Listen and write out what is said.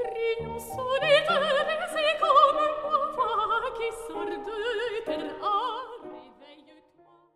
Rayon solitaire, c'est comme un voix qui sort de terre